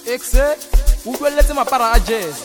Exe, ou doit laisser ma part à jazz.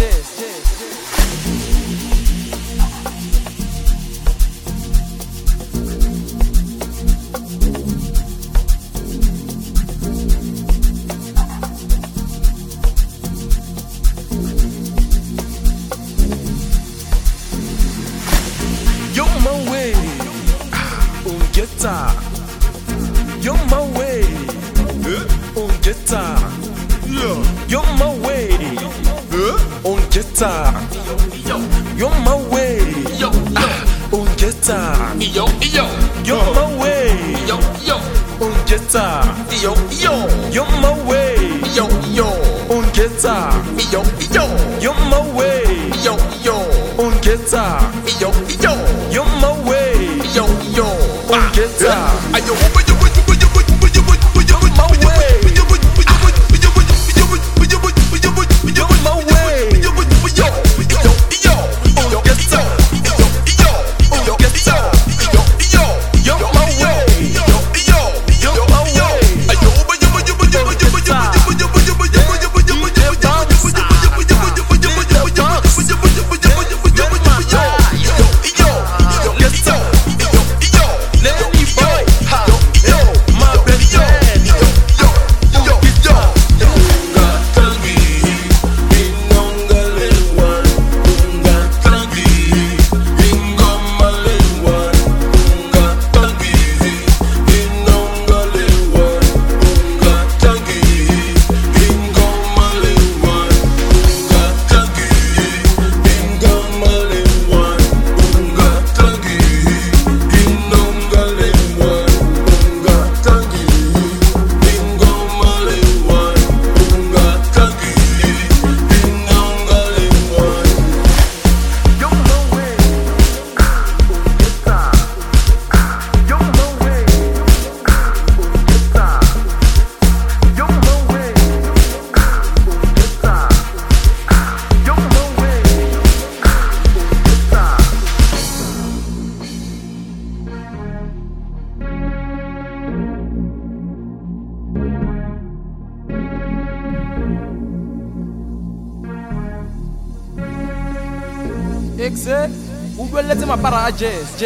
Yo my way, on guitar. Yo my way, on guitar. Yo my way, on guitar. Yo my way, on guitar. Yo my way, on guitar. Yo my way, on guitar. Yo my way, on guitar. Yo my way, on guitar. Exe, ou doit laisser ma part à jazz.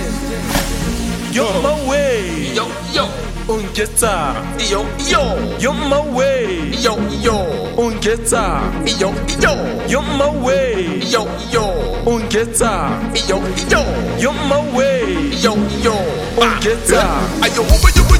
Yo my way, on guitar. Yo my way, on guitar. Yo my way, on guitar. Yo my way, on guitar.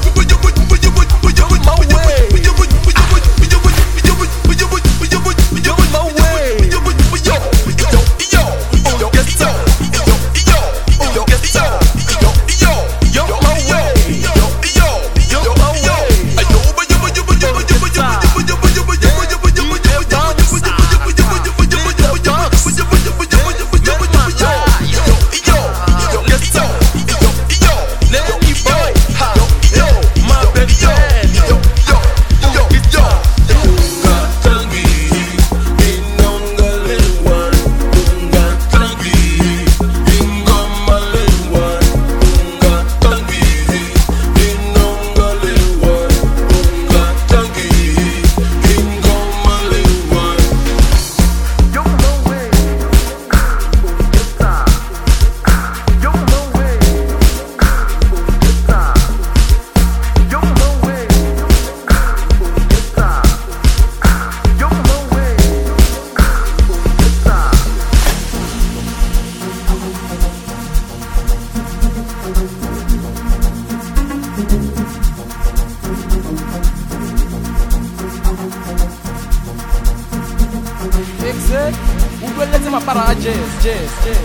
Exe, ou doit laisser ma part à jazz.